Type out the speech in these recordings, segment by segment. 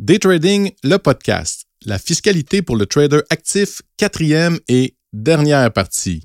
Day Trading, le podcast. La fiscalité pour le trader actif, 4e et dernière partie.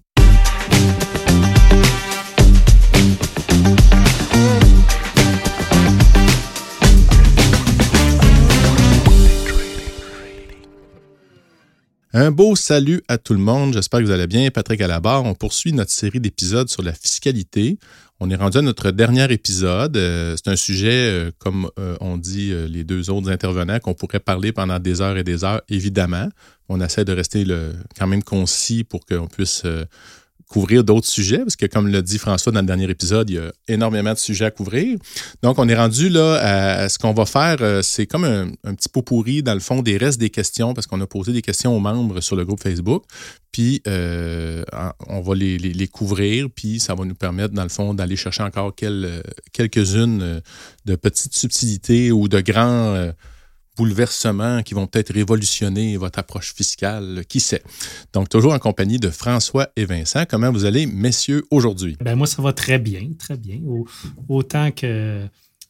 Un beau salut à tout le monde, j'espère que vous allez bien. Patrick à la barre, on poursuit notre série d'épisodes sur la fiscalité. On est rendu à notre dernier épisode. C'est un sujet, comme on dit les deux autres intervenants, qu'on pourrait parler pendant des heures et des heures, évidemment. On essaie de rester quand même concis pour qu'on puisse couvrir d'autres sujets, parce que comme l'a dit François dans le dernier épisode, il y a énormément de sujets à couvrir. Donc, on est rendu là à ce qu'on va faire, c'est comme un petit pot pourri dans le fond des restes des questions, parce qu'on a posé des questions aux membres sur le groupe Facebook, puis on va les couvrir, puis ça va nous permettre, dans le fond, d'aller chercher encore quelques-unes de petites subtilités ou de grands bouleversements qui vont peut-être révolutionner votre approche fiscale, qui sait. Donc, toujours en compagnie de François et Vincent. Comment vous allez, messieurs, aujourd'hui? Ben moi, ça va très bien, très bien. Autant que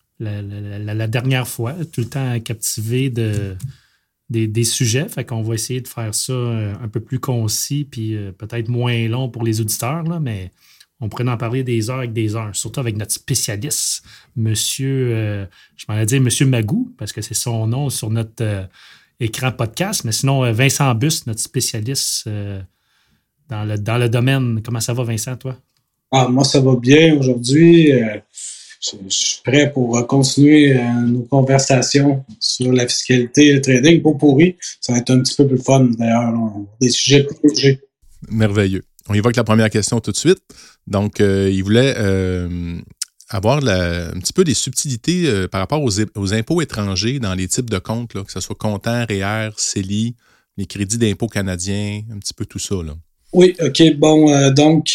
la dernière fois, tout le temps captivé des sujets. Fait qu'on va essayer de faire ça un peu plus concis puis peut-être moins long pour les auditeurs, là, mais on pourrait en parler des heures avec des heures, surtout avec notre spécialiste, monsieur, je m'en allais dire monsieur Magou, parce que c'est son nom sur notre écran podcast, mais sinon Vincent Busse, notre spécialiste dans le domaine. Comment ça va, Vincent, toi? Moi, ça va bien aujourd'hui. Je suis prêt pour continuer nos conversations sur la fiscalité et le trading. Pas pourri, ça va être un petit peu plus fun, d'ailleurs, des sujets plus légers. Merveilleux. On évoque la première question tout de suite. Donc, il voulait avoir un petit peu des subtilités par rapport aux impôts étrangers dans les types de comptes, là, que ce soit comptant, REER, CELI, les crédits d'impôt canadiens, un petit peu tout ça, là. Oui, OK. Bon, donc,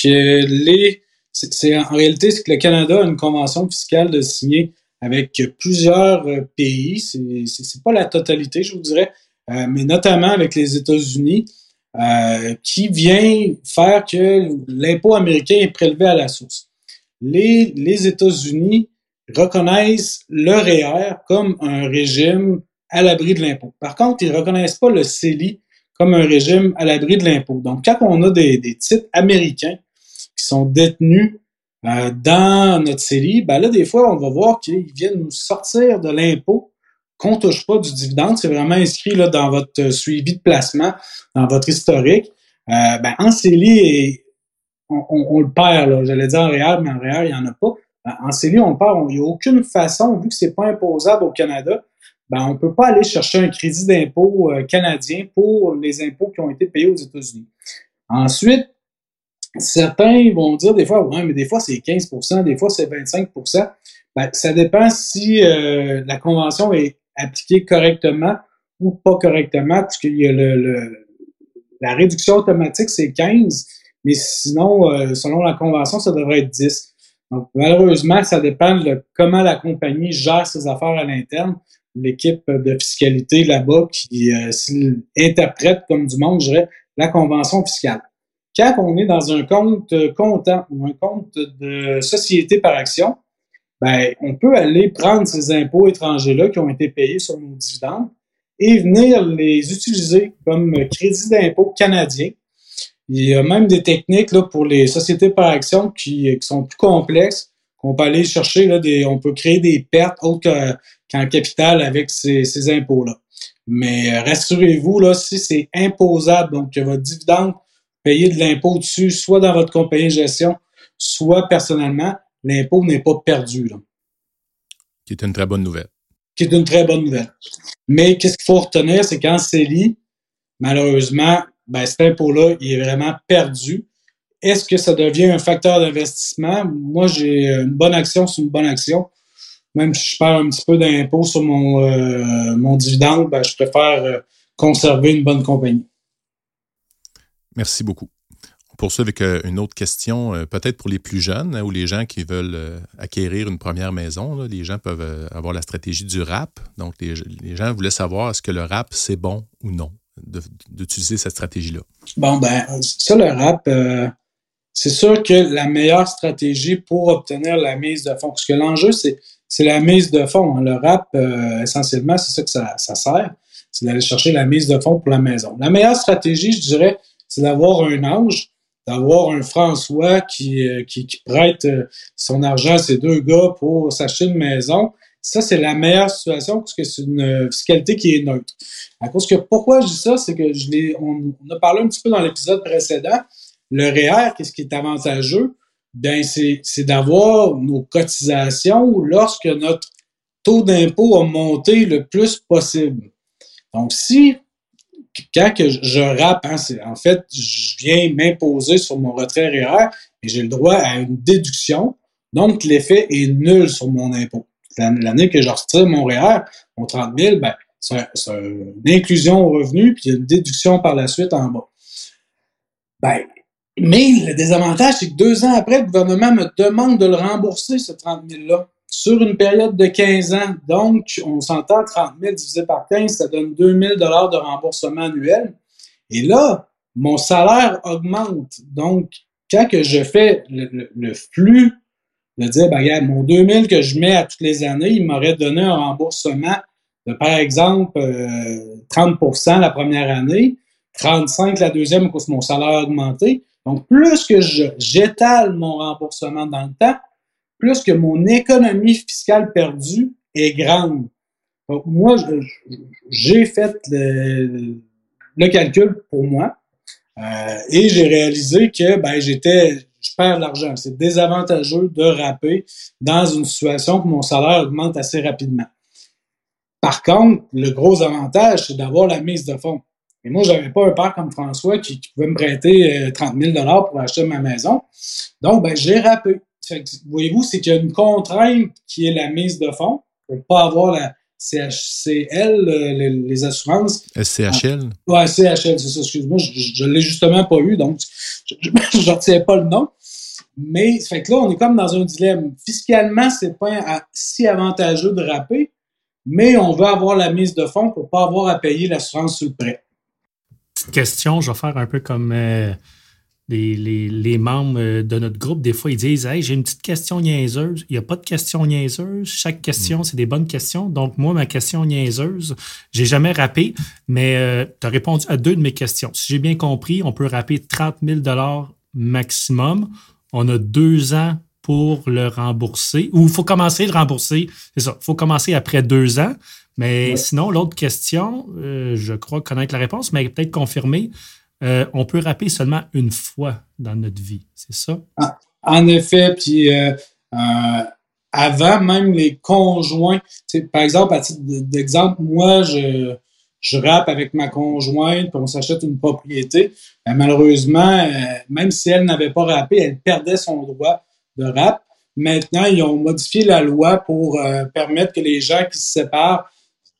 en réalité, c'est que le Canada a une convention fiscale de signer avec plusieurs pays. C'est pas la totalité, je vous dirais, mais notamment avec les États-Unis. Qui vient faire que l'impôt américain est prélevé à la source. Les États-Unis reconnaissent le REER comme un régime à l'abri de l'impôt. Par contre, ils ne reconnaissent pas le CELI comme un régime à l'abri de l'impôt. Donc, quand on a des titres américains qui sont détenus dans notre CELI, ben là, des fois, on va voir qu'ils viennent nous sortir de l'impôt qu'on ne touche pas du dividende. C'est vraiment inscrit là, dans votre suivi de placement, dans votre historique. En CELI, on le perd. Là. J'allais dire en REER, mais en REER, il n'y en a pas. En CELI, on le perd. Il n'y a aucune façon, vu que ce n'est pas imposable au Canada, on ne peut pas aller chercher un crédit d'impôt canadien pour les impôts qui ont été payés aux États-Unis. Ensuite, certains vont dire des fois, ouais, mais des fois c'est 15%, des fois c'est 25%. Ça dépend si la convention est appliquée correctement ou pas correctement, puisqu'il y a la réduction automatique, c'est 15, mais sinon, selon la convention, ça devrait être 10. Donc, malheureusement, ça dépend de comment la compagnie gère ses affaires à l'interne. L'équipe de fiscalité là-bas qui interprète comme du monde, je dirais, la convention fiscale. Quand on est dans un compte comptant ou un compte de société par action, on peut aller prendre ces impôts étrangers-là qui ont été payés sur nos dividendes et venir les utiliser comme crédit d'impôt canadien. Il y a même des techniques là, pour les sociétés par action qui sont plus complexes, qu'on peut aller chercher, là, on peut créer des pertes autres qu'en capital avec ces impôts-là. Mais rassurez-vous, là, si c'est imposable, donc que votre dividende paye de l'impôt dessus, soit dans votre compagnie de gestion, soit personnellement, l'impôt n'est pas perdu. Là. Qui est une très bonne nouvelle. Mais qu'est-ce qu'il faut retenir, c'est qu'en CELI, malheureusement, cet impôt-là, il est vraiment perdu. Est-ce que ça devient un facteur d'investissement? Moi, j'ai une bonne action sur une bonne action. Même si je perds un petit peu d'impôt sur mon dividende, je préfère conserver une bonne compagnie. Merci beaucoup. On poursuit avec une autre question, peut-être pour les plus jeunes ou les gens qui veulent acquérir une première maison. Là, les gens peuvent avoir la stratégie du RAP. Donc, les gens voulaient savoir est-ce que le RAP, c'est bon ou non d'utiliser cette stratégie-là. Bon, ça, le RAP, c'est sûr que la meilleure stratégie pour obtenir la mise de fonds, parce que l'enjeu, c'est c'est la mise de fonds. Hein. Le RAP, essentiellement, c'est ça que ça sert. C'est d'aller chercher la mise de fonds pour la maison. La meilleure stratégie, je dirais, c'est d'avoir un ange, d'avoir un François qui prête son argent à ces deux gars pour s'acheter une maison. Ça, c'est la meilleure situation parce que c'est une fiscalité qui est neutre. À cause que pourquoi je dis ça, c'est que on a parlé un petit peu dans l'épisode précédent. Le REER, qu'est-ce qui est avantageux? Ben, c'est d'avoir nos cotisations lorsque notre taux d'impôt a monté le plus possible. Donc, quand que je rappe, hein, en fait, je viens m'imposer sur mon retrait REER et j'ai le droit à une déduction. Donc, l'effet est nul sur mon impôt. L'année que je retire mon REER, mon 30 000, ben, c'est une inclusion au revenu, puis il y a une déduction par la suite en bas. Ben, mais le désavantage, c'est que 2 ans après, le gouvernement me demande de le rembourser, ce 30 000-là, sur une période de 15 ans. Donc, on s'entend 30 000 divisé par 15, ça donne 2 000 $ de remboursement annuel. Et là, mon salaire augmente. Donc, quand que je fais le flux de dire, ben, regarde, mon 2 000 que je mets à toutes les années, il m'aurait donné un remboursement de, par exemple, 30 % la première année, 35 la deuxième, à cause que mon salaire a augmenté. Donc, plus que j'étale mon remboursement dans le temps, plus que mon économie fiscale perdue est grande. Donc, moi, j'ai fait le calcul pour moi et j'ai réalisé que ben, je perds de l'argent. C'est désavantageux de rapper dans une situation où mon salaire augmente assez rapidement. Par contre, le gros avantage, c'est d'avoir la mise de fonds. Et moi, j'avais pas un père comme François qui pouvait me prêter 30 000 $ pour acheter ma maison. Donc, ben, j'ai rappé. Voyez-vous, c'est qu'il y a une contrainte qui est la mise de fonds pour pas avoir la CHCL, les assurances. SCHL? Ouais, CHL, c'est ça, excuse-moi, je l'ai justement pas eu, donc je ne retiens pas le nom. Mais, fait que là, on est comme dans un dilemme. Fiscalement, c'est pas si avantageux de rapper, mais on veut avoir la mise de fonds pour pas avoir à payer l'assurance sur le prêt. Petite question, je vais faire un peu comme les membres de notre groupe. Des fois, ils disent « Hey, j'ai une petite question niaiseuse. » Il n'y a pas de question niaiseuse. Chaque question, c'est des bonnes questions. Donc, moi, ma question niaiseuse, j'ai jamais rappé, mais tu as répondu à 2 de mes questions. Si j'ai bien compris, on peut rapper 30 000 $ maximum. On a 2 ans pour le rembourser. Ou il faut commencer à le rembourser. C'est ça. Il faut commencer après 2 ans. Mais sinon, l'autre question, je crois connaître la réponse, mais peut-être confirmer. On peut rapper seulement une fois dans notre vie, c'est ça? En effet, puis avant, même les conjoints, par exemple, à titre d'exemple, moi, je rappe avec ma conjointe, puis on s'achète une propriété. Malheureusement, même si elle n'avait pas rappé, elle perdait son droit de rap. Maintenant, ils ont modifié la loi pour permettre que les gens qui se séparent,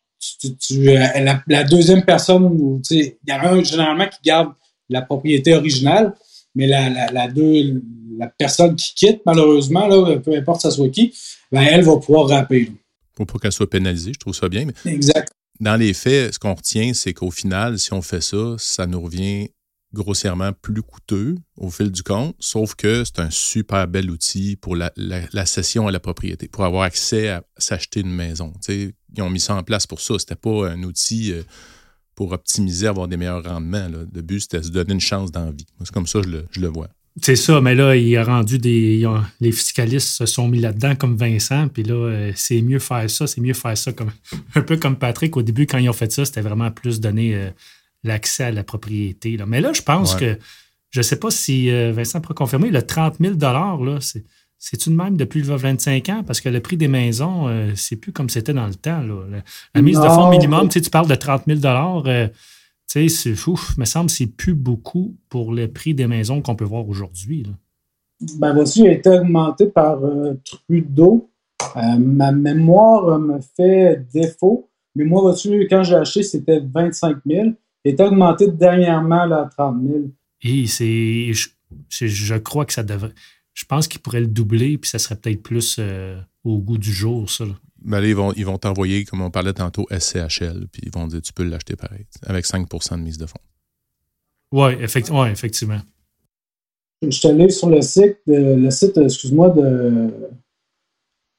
la deuxième personne, il y en a un généralement qui garde la propriété originale, mais la personne qui quitte, malheureusement, là, peu importe ça soit qui, ben, elle va pouvoir rapper. Pour pas qu'elle soit pénalisée, je trouve ça bien. Mais exact. Dans les faits, ce qu'on retient, c'est qu'au final, si on fait ça, ça nous revient grossièrement plus coûteux au fil du compte, sauf que c'est un super bel outil pour la cession à la propriété, pour avoir accès à s'acheter une maison. T'sais, ils ont mis ça en place pour ça. C'était pas un outil pour optimiser, avoir des meilleurs rendements. Là. Le but, c'était de se donner une chance d'envie. C'est comme ça que je le vois. C'est ça, mais là, il a rendu les fiscalistes se sont mis là-dedans comme Vincent, puis là, c'est mieux faire ça comme un peu comme Patrick. Au début, quand ils ont fait ça, c'était vraiment plus donner l'accès à la propriété. Là. Mais là, je pense que, je ne sais pas si Vincent pourra confirmer, le 30 000 $, là, c'est-tu de même depuis le 25 ans? Parce que le prix des maisons, c'est plus comme c'était dans le temps. Là. La mise de fonds minimum, tu parles de 30 000 $, c'est fou. Il me semble que c'est plus beaucoup pour le prix des maisons qu'on peut voir aujourd'hui. Là. Ben, voici, a été augmenté par Trudeau. Ma mémoire me fait défaut. Mais moi, voici, quand j'ai acheté, c'était 25 000. Il a été augmenté dernièrement là, à 30 000. Et je crois que ça devrait... Je pense qu'il pourrait le doubler, puis ça serait peut-être plus au goût du jour, ça. Là. Ben là, ils vont t'envoyer, comme on parlait tantôt, SCHL, puis ils vont dire tu peux l'acheter pareil, avec 5 % de mise de fonds. Oui, effectivement. Je suis allé sur le site, excuse-moi,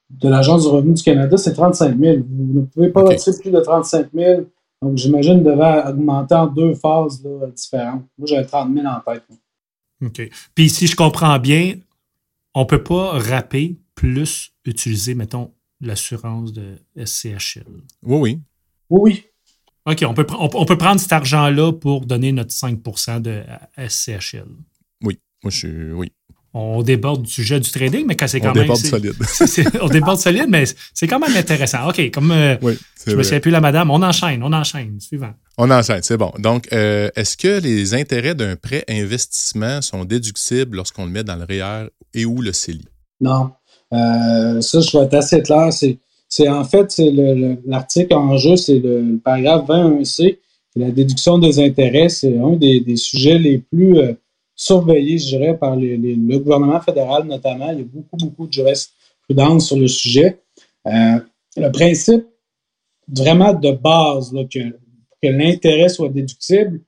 de l'Agence du revenu du Canada, c'est 35 000. Vous ne pouvez pas verser plus de 35 000. Donc, j'imagine devait augmenter en 2 phases là, différentes. Moi, j'avais 30 000 en tête. Là. OK. Puis, si je comprends bien, on ne peut pas rapper plus utiliser, mettons, l'assurance de SCHL. Oui. Oui. OK. On peut prendre cet argent-là pour donner notre 5 % de SCHL. Oui. Oui. On déborde du sujet du trading, mais quand c'est quand on même... Déborde solide. On déborde solide, mais c'est quand même intéressant. OK, comme oui, je me souviens plus la madame, on enchaîne. Suivant. On enchaîne, c'est bon. Donc, est-ce que les intérêts d'un prêt investissement sont déductibles lorsqu'on le met dans le REER et ou le CELI? Non. Ça, je vais être assez clair. En fait, l'article en jeu, c'est le paragraphe 21C. La déduction des intérêts, c'est un des sujets les plus... surveillé, je dirais, par le gouvernement fédéral notamment. Il y a beaucoup de jurisprudence sur le sujet. Le principe vraiment de base, là, que l'intérêt soit déductible,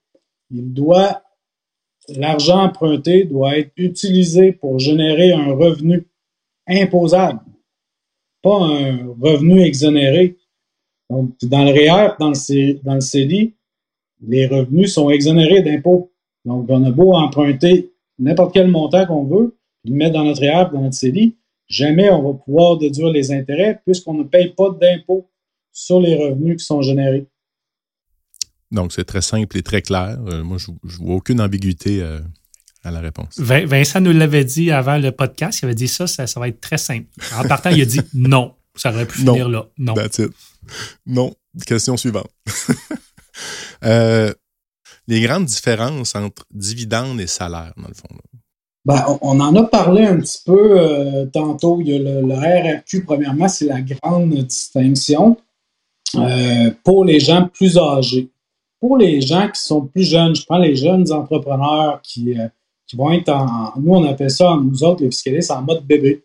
l'argent emprunté doit être utilisé pour générer un revenu imposable, pas un revenu exonéré. Donc, dans le REER, dans le CELI, les revenus sont exonérés d'impôts. Donc, on a beau emprunter n'importe quel montant qu'on veut, le mettre dans notre REER, dans notre CELI, jamais on va pouvoir déduire les intérêts puisqu'on ne paye pas d'impôts sur les revenus qui sont générés. Donc, c'est très simple et très clair. Moi, je ne vois aucune ambiguïté à la réponse. Vincent nous l'avait dit avant le podcast. Il avait dit ça va être très simple. En partant, il a dit non. Ça aurait pu finir là. Non. That's it. Non. Question suivante. Les grandes différences entre dividendes et salaires, dans le fond. Ben, on en a parlé un petit peu tantôt. Il y a le RRQ, premièrement, c'est la grande distinction pour les gens plus âgés. Pour les gens qui sont plus jeunes, je prends les jeunes entrepreneurs qui vont être nous, on appelle ça, nous autres, les fiscalistes, en mode bébé.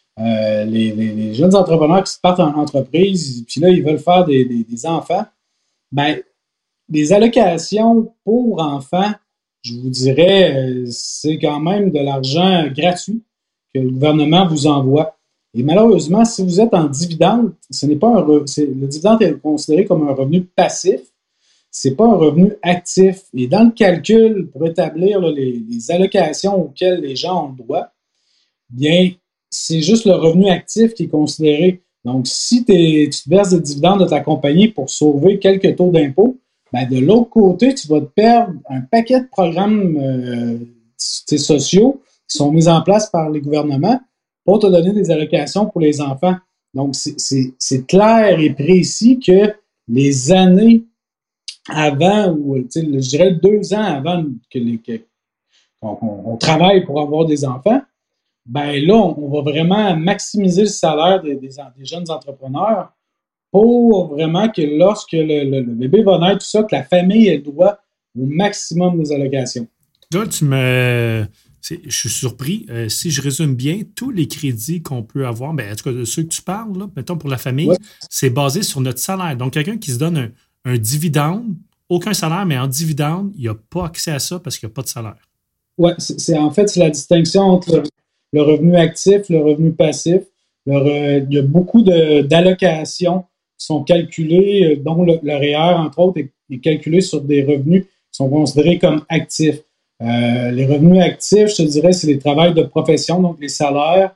Les jeunes entrepreneurs qui se partent en entreprise, puis là, ils veulent faire des enfants. Ben, les allocations pour enfants, je vous dirais, c'est quand même de l'argent gratuit que le gouvernement vous envoie. Et malheureusement, si vous êtes en dividende, le dividende est considéré comme un revenu passif. Ce n'est pas un revenu actif. Et dans le calcul, pour établir les allocations auxquelles les gens ont le droit, bien, c'est juste le revenu actif qui est considéré. Donc, si tu te verses des dividendes de ta compagnie pour sauver quelques taux d'impôt, ben de l'autre côté, tu vas te perdre un paquet de programmes sociaux qui sont mis en place par les gouvernements pour te donner des allocations pour les enfants. Donc, c'est clair et précis que les années avant, ou je dirais 2 ans avant qu'on travaille pour avoir des enfants, ben là, on va vraiment maximiser le salaire des jeunes entrepreneurs pour vraiment que lorsque le bébé va naître, tout ça, que la famille ait le droit au maximum des allocations. Là, je suis surpris. Si je résume bien, tous les crédits qu'on peut avoir, ben, en tout cas, de ceux que tu parles, là, mettons pour la famille, ouais, c'est basé sur notre salaire. Donc, quelqu'un qui se donne un dividende, aucun salaire, mais en dividende, il n'a pas accès à ça parce qu'il n'y a pas de salaire. Oui, en fait, c'est la distinction entre le revenu actif, le revenu passif. Il y a beaucoup d'allocations qui sont calculées, dont le REER, entre autres, est calculé sur des revenus qui sont considérés comme actifs. Les revenus actifs, je te dirais, c'est les travails de profession, donc les salaires,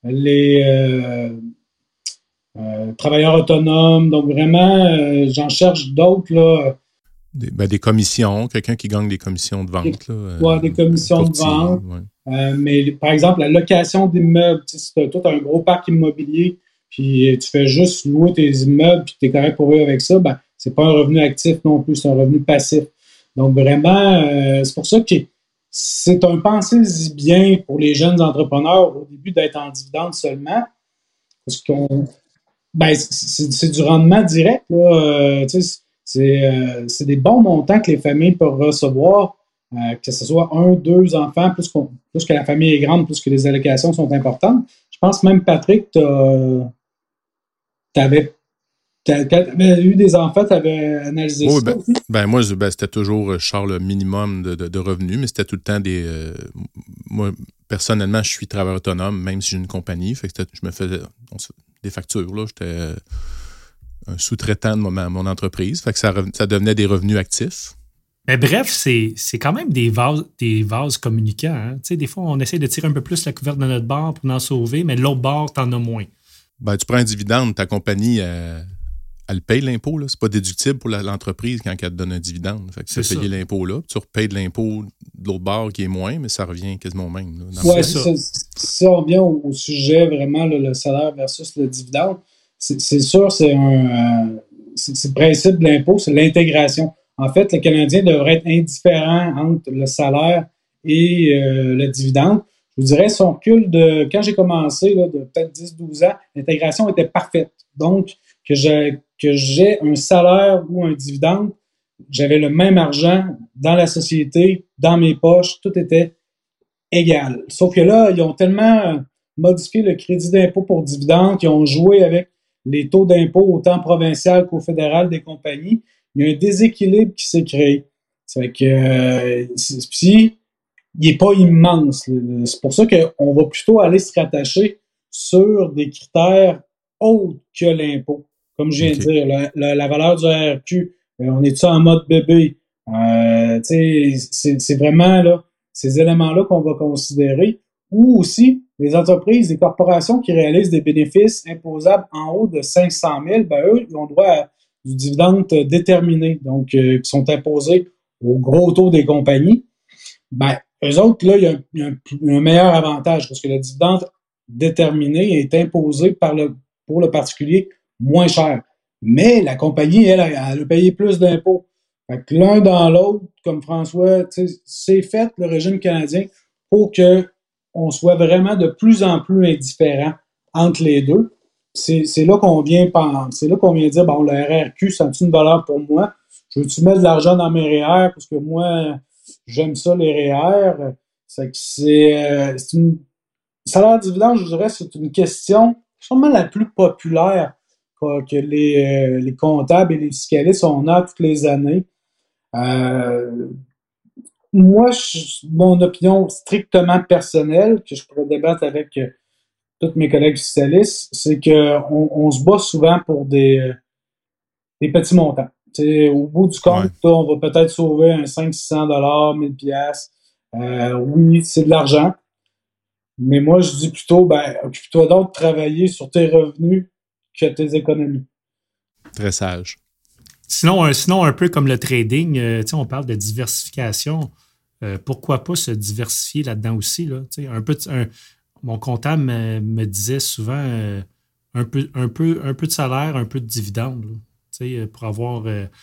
les travailleurs autonomes. Donc vraiment, j'en cherche d'autres, là. Des commissions, quelqu'un qui gagne des commissions de vente. Oui, des commissions de vente. Ouais. Mais par exemple, la location d'immeubles, si tu as tout un gros parc immobilier, puis tu fais juste louer tes immeubles, puis tu es correct pour eux avec ça, ben, c'est pas un revenu actif non plus, c'est un revenu passif. Donc vraiment, c'est pour ça que c'est un pensez-y bien pour les jeunes entrepreneurs au début d'être en dividende seulement, parce c'est du rendement direct, là. C'est des bons montants que les familles peuvent recevoir, que ce soit 1, 2 enfants, plus que la famille est grande, plus que les allocations sont importantes. Je pense même, Patrick, quand tu avais eu des enfants, tu avais analysé ça. Moi, c'était toujours, le minimum de revenus, mais c'était tout le temps moi, personnellement, je suis travailleur autonome, même si j'ai une compagnie. Fait que je me faisais les factures. Là. J'étais un sous-traitant de mon entreprise. Fait que ça devenait des revenus actifs. Mais bref, c'est quand même des vases communicants. Hein? Tu sais, des fois, on essaie de tirer un peu plus la couverte de notre bord pour en sauver, mais de l'autre bord, t'en as moins. Ben, tu prends un dividende, ta compagnie, elle paye l'impôt. Là. C'est pas déductible pour l'entreprise quand elle te donne un dividende. Fait que tu as payé l'impôt là, puis tu repayes de l'impôt de l'autre bord qui est moins, mais ça revient quasiment au même. Oui, si on revient au sujet vraiment, là, le salaire versus le dividende, c'est sûr, c'est le principe de l'impôt, c'est l'intégration. En fait, le Canadien devrait être indifférent entre le salaire et le dividende. Je vous dirais, si on recule quand j'ai commencé, là, de peut-être 10-12 ans, l'intégration était parfaite. Donc, que j'ai un salaire ou un dividende, j'avais le même argent dans la société, dans mes poches, tout était égal. Sauf que là, ils ont tellement modifié le crédit d'impôt pour dividende qu'ils ont joué avec les taux d'impôt autant provincial qu'au fédéral des compagnies. Il y a un déséquilibre qui s'est créé. Ça fait que puis il n'est pas immense. C'est pour ça qu'on va plutôt aller se rattacher sur des critères autres que l'impôt. Comme je viens de dire, la valeur du RRQ, on est-tu en mode bébé? C'est vraiment là, ces éléments-là qu'on va considérer. Ou aussi, les entreprises, les corporations qui réalisent des bénéfices imposables en haut de 500 000, ben eux, ils ont droit à du dividende déterminé, donc qui sont imposés au gros taux des compagnies. Ben, eux autres, là, il y a un meilleur avantage parce que le dividende déterminé est imposé pour le particulier moins cher. Mais la compagnie, elle a payé plus d'impôts. Fait que l'un dans l'autre, comme François, c'est fait le régime canadien pour qu'on soit vraiment de plus en plus indifférent entre les deux. C'est là qu'on vient dire, bon, le RRQ, ça a-tu une valeur pour moi? Je veux-tu mettre de l'argent dans mes REER parce que moi, j'aime ça, les REER. C'est une salaire dividende, je dirais, c'est une question sûrement la plus populaire que les comptables et les fiscalistes on a toutes les années. Moi, mon opinion strictement personnelle, que je pourrais débattre avec tous mes collègues fiscalistes, c'est qu'on se bat souvent pour des petits montants. T'sais, au bout du compte, on va peut-être sauver un 500-600 $, 1000$. Oui, c'est de l'argent. Mais moi, je dis plutôt, occupe-toi donc de travailler sur tes revenus que tes économies. Très sage. Sinon, un peu comme le trading, on parle de diversification. Pourquoi pas se diversifier là-dedans aussi? Là? Mon comptable me disait souvent un peu de salaire, un peu de dividende. Pour avoir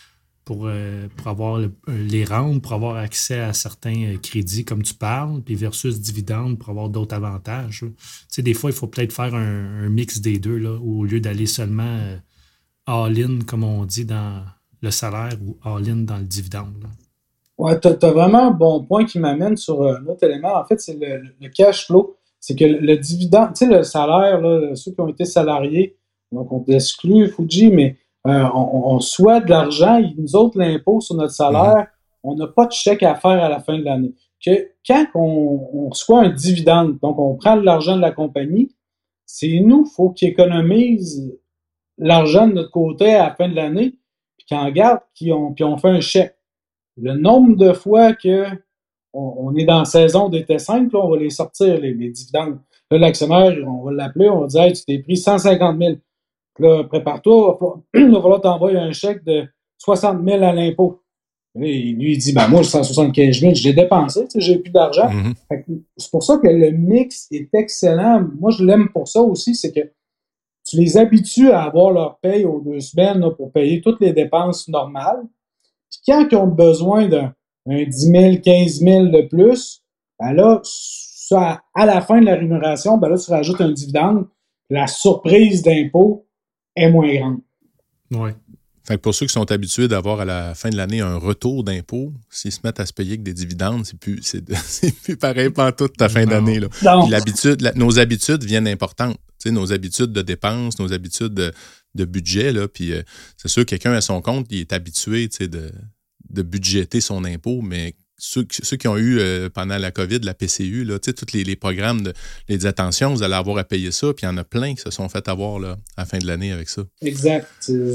les rentes, pour avoir accès à certains crédits comme tu parles, puis versus dividendes pour avoir d'autres avantages. Des fois, il faut peut-être faire un mix des deux là, au lieu d'aller seulement all-in, comme on dit, dans le salaire ou all-in dans le dividende. Là. Ouais, tu as vraiment un bon point qui m'amène sur un autre élément. En fait, c'est le cash flow. C'est que le dividende, le salaire, là, ceux qui ont été salariés, donc on exclut Fuji, mais on soit de l'argent, nous autres, l'impôt sur notre salaire, on n'a pas de chèque à faire à la fin de l'année. Quand on reçoit un dividende, donc on prend de l'argent de la compagnie, c'est nous, il faut qu'ils économisent l'argent de notre côté à la fin de l'année, puis qu'ils en gardent, puis on fait un chèque. Le nombre de fois on est dans la saison des T5, là, on va les sortir, les dividendes. Là, l'actionnaire, on va l'appeler, on va dire, hey, tu t'es pris 150 000. Là, prépare-toi, il va falloir t'envoyer un chèque de 60 000 à l'impôt. Lui, il dit, moi, 175 000, je l'ai dépensé, j'ai plus d'argent. C'est pour ça que le mix est excellent. Moi, je l'aime pour ça aussi, c'est que tu les habitues à avoir leur paye aux 2 semaines là, pour payer toutes les dépenses normales. Puis quand ils ont besoin d'un 10 000, 15 000 de plus, là, à la fin de la rémunération, là, tu rajoutes un dividende. La surprise d'impôt est moins grande. Oui. Fait que pour ceux qui sont habitués d'avoir à la fin de l'année un retour d'impôt, s'ils se mettent à se payer avec des dividendes, c'est plus pareil pantoute ta fin d'année. Là. Puis nos habitudes viennent importantes. Nos habitudes de dépenses, nos habitudes de budget. Là, puis c'est sûr, quelqu'un à son compte, il est habitué de budgéter son impôt, mais ceux qui ont eu pendant la COVID, la PCU, là, tous les programmes les attentions, vous allez avoir à payer ça, puis il y en a plein qui se sont fait avoir là, à la fin de l'année avec ça. Exact.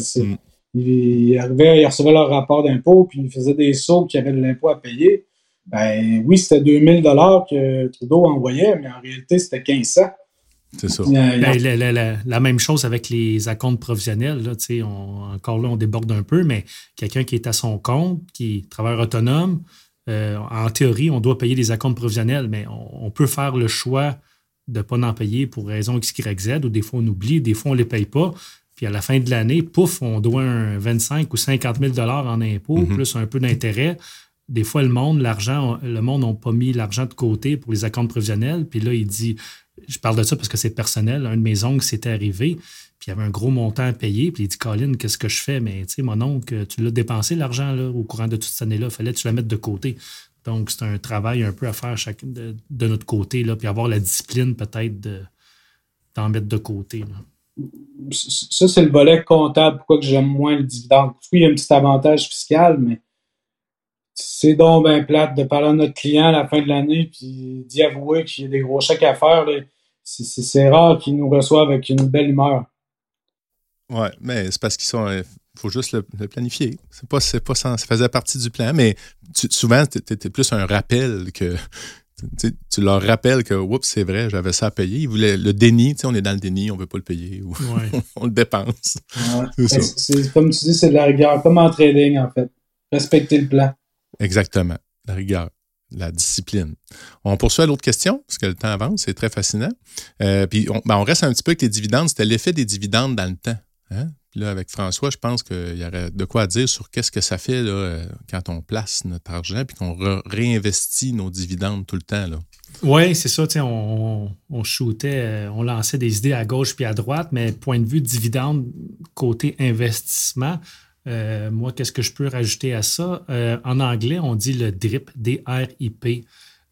Ils arrivaient, ils recevaient leur rapport d'impôt, puis ils faisaient des sauts qui avaient de l'impôt à payer. Ben oui, c'était 2000 $ que Trudeau envoyait, mais en réalité, c'était 1500. C'est ça. La même chose avec les acomptes provisionnels. Là, encore là, on déborde un peu, mais quelqu'un qui est à son compte, qui est travailleur autonome, en théorie, on doit payer les acomptes provisionnels, mais on peut faire le choix de ne pas en payer pour raison X, Y, Z, ou des fois on oublie, des fois on ne les paye pas. Puis à la fin de l'année, pouf, on doit un 25 ou 50 000 $ en impôts, plus un peu d'intérêt. Des fois, le monde n'a pas mis l'argent de côté pour les acomptes provisionnels. Puis là, il dit, je parle de ça parce que c'est personnel, un de mes oncles, c'était arrivé, puis il y avait un gros montant à payer, puis il dit, Colin, qu'est-ce que je fais? Mais tu sais, mon oncle, tu l'as dépensé l'argent là, au courant de toute cette année-là, il fallait que tu la mettes de côté. Donc, c'est un travail un peu à faire de notre côté, là, puis avoir la discipline peut-être d'en mettre de côté. Là. Ça, c'est le volet comptable. Pourquoi que j'aime moins le dividende? Oui, il y a un petit avantage fiscal, mais c'est donc bien plate de parler à notre client à la fin de l'année puis d'y avouer qu'il y a des gros chèques à faire. Là. C'est rare qu'ils nous reçoivent avec une belle humeur. Oui, mais c'est parce qu'ils sont. Faut juste le planifier. Ça faisait partie du plan, mais souvent, c'était plus un rappel que. Tu leur rappelles que, oups, c'est vrai, j'avais ça à payer. Ils voulaient le déni, on est dans le déni, on ne veut pas le payer ou on le dépense. Ouais. C'est comme tu dis, c'est de la rigueur, comme en trading, en fait. Respecter le plan. Exactement. La rigueur, la discipline. On poursuit à l'autre question, parce que le temps avance, c'est très fascinant. Puis on reste un petit peu avec les dividendes. C'était l'effet des dividendes dans le temps. Hein? Puis là, avec François, je pense qu'il y aurait de quoi dire sur qu'est-ce que ça fait là, quand on place notre argent puis qu'on réinvestit nos dividendes tout le temps. Oui, c'est ça. On shootait, on lançait des idées à gauche puis à droite, mais point de vue dividende, côté investissement, moi, qu'est-ce que je peux rajouter à ça? En anglais, on dit le DRIP, D-R-I-P.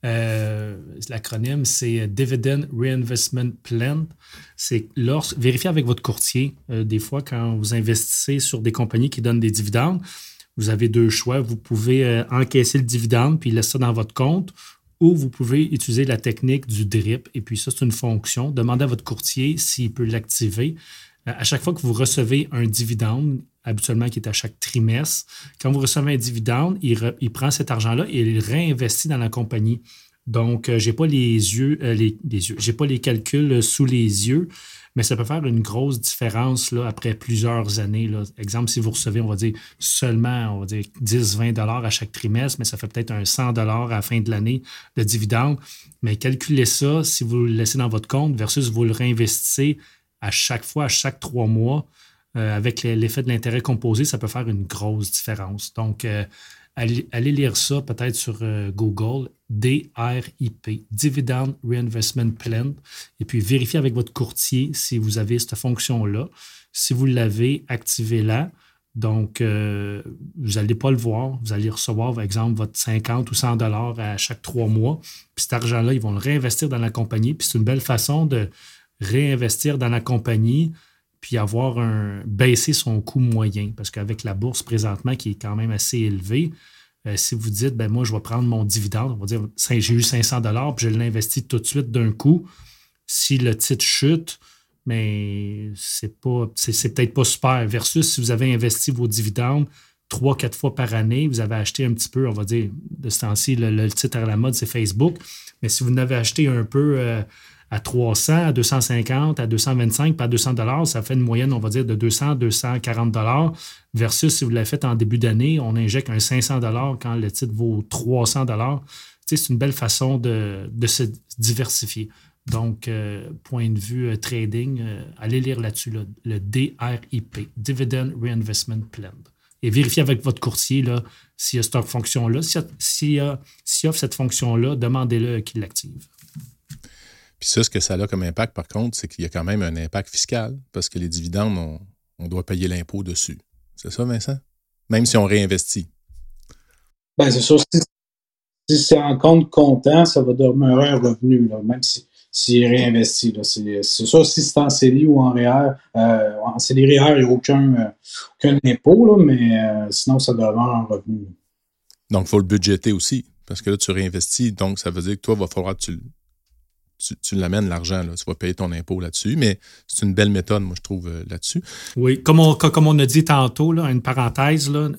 L'acronyme, c'est Dividend Reinvestment Plan. C'est vérifiez avec votre courtier. Des fois, quand vous investissez sur des compagnies qui donnent des dividendes, vous avez deux choix. Vous pouvez encaisser le dividende puis laisser ça dans votre compte, ou vous pouvez utiliser la technique du DRIP. Et puis ça, c'est une fonction. Demandez à votre courtier s'il peut l'activer. À chaque fois que vous recevez un dividende, habituellement qui est à chaque trimestre, quand vous recevez un dividende, il prend cet argent-là et il le réinvestit dans la compagnie. Donc, j'ai pas j'ai pas les calculs sous les yeux, mais ça peut faire une grosse différence là, après plusieurs années. Là. Exemple, si vous recevez, on va dire, seulement 10-20 $ à chaque trimestre, mais ça fait peut-être un 100 $ à la fin de l'année de dividende. Mais calculez ça si vous le laissez dans votre compte versus vous le réinvestissez à chaque fois, à chaque 3 mois. Avec l'effet de l'intérêt composé, ça peut faire une grosse différence. Donc, allez lire ça peut-être sur Google, DRIP, Dividend Reinvestment Plan, et puis vérifiez avec votre courtier si vous avez cette fonction-là. Si vous l'avez, activez-la. Donc, vous n'allez pas le voir. Vous allez recevoir, par exemple, votre 50 ou 100 $ à chaque 3 mois. Puis cet argent-là, ils vont le réinvestir dans la compagnie. Puis c'est une belle façon de réinvestir dans la compagnie puis baisser son coût moyen. Parce qu'avec la bourse présentement qui est quand même assez élevée, si vous dites, moi, je vais prendre mon dividende, on va dire, j'ai eu 500 $ puis je l'investis tout de suite d'un coup. Si le titre chute, mais c'est peut-être pas super. Versus si vous avez investi vos dividendes 3-4 fois par année, vous avez acheté un petit peu, on va dire, de ce temps-ci, le titre à la mode, c'est Facebook. Mais si vous en avez acheté un peu à 300, à 250, à 225, puis à 200 $, ça fait une moyenne, on va dire, de 200, 240 $, versus si vous l'avez fait en début d'année, on injecte un 500 $ quand le titre vaut 300 $. C'est une belle façon de se diversifier. Donc, point de vue trading, allez lire là-dessus, là, le DRIP, Dividend Reinvestment Plan. Et vérifiez avec votre courtier là, s'il y a cette fonction-là. S'il offre cette fonction-là, demandez-le qu'il l'active. Puis ça, ce que ça a comme impact, par contre, c'est qu'il y a quand même un impact fiscal parce que les dividendes, on doit payer l'impôt dessus. C'est ça, Vincent? Même si on réinvestit. Bien, c'est sûr. Si c'est en compte comptant, ça va demeurer un revenu, là, même s'il est réinvesti. Là. C'est sûr, si c'est en CELI ou en REER, en CELI REER, il n'y a aucun impôt, là, mais sinon, ça demeure un revenu. Donc, il faut le budgéter aussi. parce que là, tu réinvestis, donc ça veut dire que toi, il va falloir que tu l'amènes l'argent, là. Tu vas payer ton impôt là-dessus, mais c'est une belle méthode, moi, je trouve, là-dessus. Oui, comme on a dit tantôt, là, une parenthèse, là,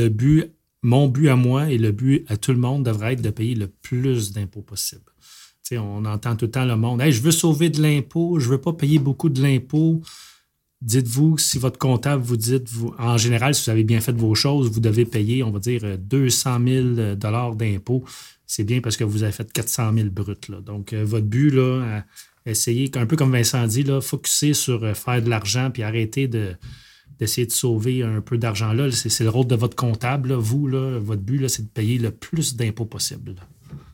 mon but à moi et le but à tout le monde devrait être de payer le plus d'impôts possible. Tu sais, on entend tout le temps le monde, « Hey, je veux sauver de l'impôt, je ne veux pas payer beaucoup de l'impôt. » Dites-vous, si votre comptable vous dit, en général, si vous avez bien fait vos choses, vous devez payer, on va dire, 200 000 d'impôts. C'est bien parce que vous avez fait 400 000 bruts. Là. Donc, votre but, là, essayez, un peu comme Vincent dit, là, focusser sur faire de l'argent puis arrêter d'essayer de sauver un peu d'argent là. C'est le rôle de votre comptable. Là. Vous, là, votre but, là, c'est de payer le plus d'impôts possible. Là.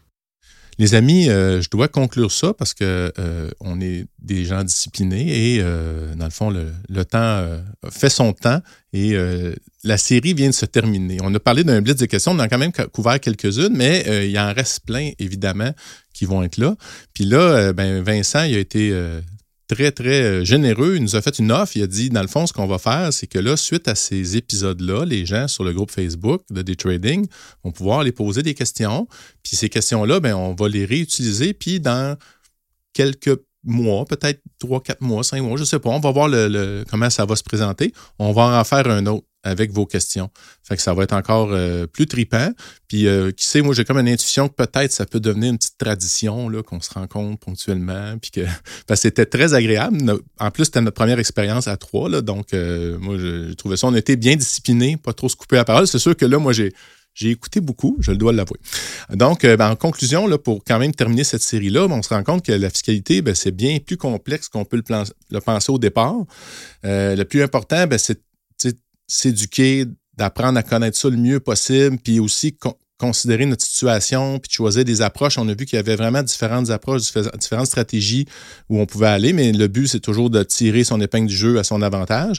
Les amis, je dois conclure ça parce que on est des gens disciplinés et dans le fond, le temps fait son temps et la série vient de se terminer. On a parlé d'un blitz de questions, on en a quand même couvert quelques-unes, mais il en reste plein, évidemment, qui vont être là. Puis là, Vincent, il a été très, très généreux. Il nous a fait une offre. Il a dit, dans le fond, ce qu'on va faire, c'est que là, suite à ces épisodes-là, les gens sur le groupe Facebook de Day Trading vont pouvoir aller poser des questions. Puis ces questions-là, on va les réutiliser. Puis dans quelques mois, peut-être 3, 4 mois, 5 mois, je ne sais pas, on va voir comment ça va se présenter. On va en faire un autre avec vos questions. Fait que ça va être encore plus trippant. Puis, qui sait, moi, j'ai comme une intuition que peut-être ça peut devenir une petite tradition, là, qu'on se rencontre ponctuellement. Puis que c'était très agréable. En plus, c'était notre première expérience à 3, là. Donc, moi, j'ai trouvé ça. On était bien disciplinés, pas trop se couper la parole. C'est sûr que là, moi, j'ai écouté beaucoup, je le dois l'avouer. Donc, en conclusion, là, pour quand même terminer cette série-là, on se rend compte que la fiscalité, c'est bien plus complexe qu'on peut le penser au départ. Le plus important, c'est s'éduquer, d'apprendre à connaître ça le mieux possible, puis aussi considérer notre situation, puis de choisir des approches. On a vu qu'il y avait vraiment différentes approches, différentes stratégies où on pouvait aller, mais le but, c'est toujours de tirer son épingle du jeu à son avantage.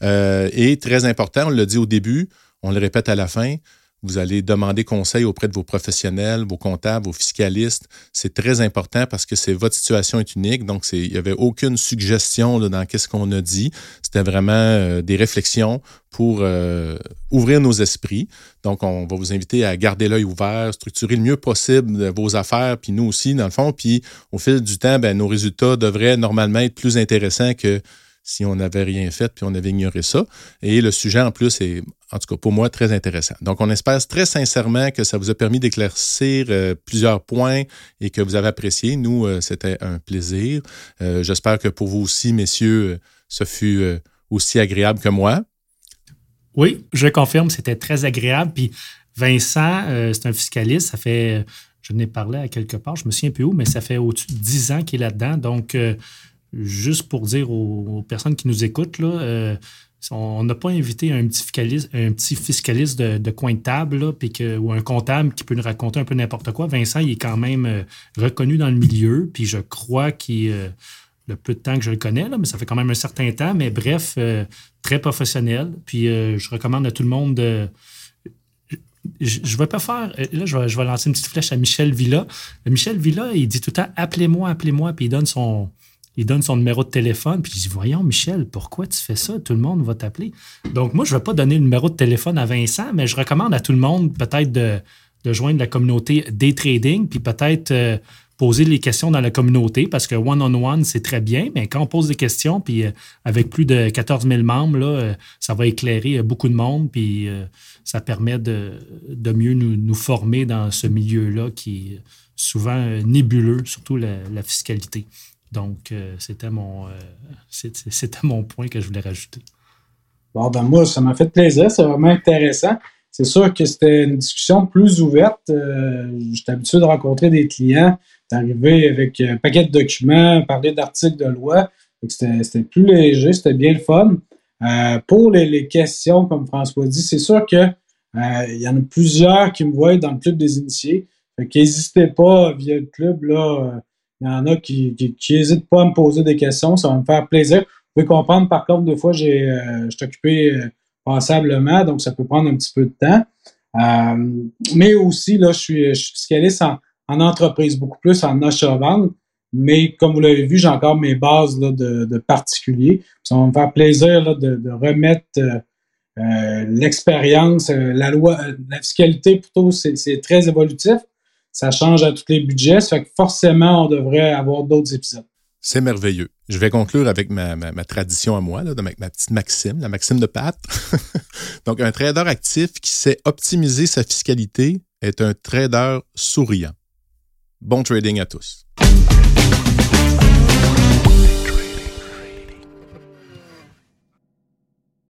Et très important, on l'a dit au début, on le répète à la fin, vous allez demander conseil auprès de vos professionnels, vos comptables, vos fiscalistes. C'est très important parce que votre situation est unique. Donc, il n'y avait aucune suggestion là, dans ce qu'on a dit. C'était vraiment des réflexions pour ouvrir nos esprits. Donc, on va vous inviter à garder l'œil ouvert, structurer le mieux possible vos affaires, puis nous aussi, dans le fond. Puis, au fil du temps, nos résultats devraient normalement être plus intéressants que si on n'avait rien fait puis on avait ignoré ça. Et le sujet, en plus, est, en tout cas pour moi, très intéressant. Donc, on espère très sincèrement que ça vous a permis d'éclaircir plusieurs points et que vous avez apprécié. Nous, c'était un plaisir. J'espère que pour vous aussi, messieurs, ce fut aussi agréable que moi. Oui, je confirme, c'était très agréable. Puis Vincent, c'est un fiscaliste. Ça fait, je n'ai parlé à quelque part, je me souviens plus où, mais ça fait au-dessus de 10 ans qu'il est là-dedans. Donc, juste pour dire aux personnes qui nous écoutent, là, on n'a pas invité un petit fiscaliste de coin de table là, ou un comptable qui peut nous raconter un peu n'importe quoi. Vincent, il est quand même reconnu dans le milieu, puis je crois qu'il le peu de temps que je le connais, là, mais ça fait quand même un certain temps. Mais bref, très professionnel. Puis je recommande à tout le monde de... Je ne vais pas faire... Là, je vais lancer une petite flèche à Michel Villa. Michel Villa, il dit tout le temps « Appelez-moi, appelez-moi », puis il donne son numéro de téléphone. Puis je dis « Voyons, Michel, pourquoi tu fais ça? Tout le monde va t'appeler. » Donc, moi, je ne vais pas donner le numéro de téléphone à Vincent, mais je recommande à tout le monde peut-être de joindre la communauté Day Trading, puis peut-être... poser les questions dans la communauté parce que one-on-one, c'est très bien, mais quand on pose des questions, puis avec plus de 14 000 membres, là, ça va éclairer beaucoup de monde, puis ça permet de mieux nous former dans ce milieu-là qui est souvent nébuleux, surtout la fiscalité. Donc, c'était mon point que je voulais rajouter. Bon, moi, ça m'a fait plaisir, c'est vraiment intéressant. C'est sûr que c'était une discussion plus ouverte. J'étais habitué de rencontrer des clients, d'arriver avec un paquet de documents, parler d'articles de loi. Donc c'était plus léger, c'était bien le fun. Pour les questions, comme François dit, c'est sûr que il y en a plusieurs qui me voient dans le club des initiés. Fait qu'hésitez pas via le club, là. Il y en a qui n'hésitent pas à me poser des questions, ça va me faire plaisir. Vous pouvez comprendre, par contre, des fois, je suis occupé passablement, donc ça peut prendre un petit peu de temps. Mais aussi, là, je suis fiscaliste en entreprise, beaucoup plus en achat-vente. Mais comme vous l'avez vu, j'ai encore mes bases là, de particulier. Ça va me faire plaisir là, de remettre l'expérience, la loi, la fiscalité plutôt, c'est très évolutif. ça change à tous les budgets. Ça fait que forcément, on devrait avoir d'autres épisodes. C'est merveilleux. Je vais conclure avec ma tradition à moi, là, avec ma petite maxime, la maxime de Pat. Donc, un trader actif qui sait optimiser sa fiscalité est un trader souriant. Bon trading à tous.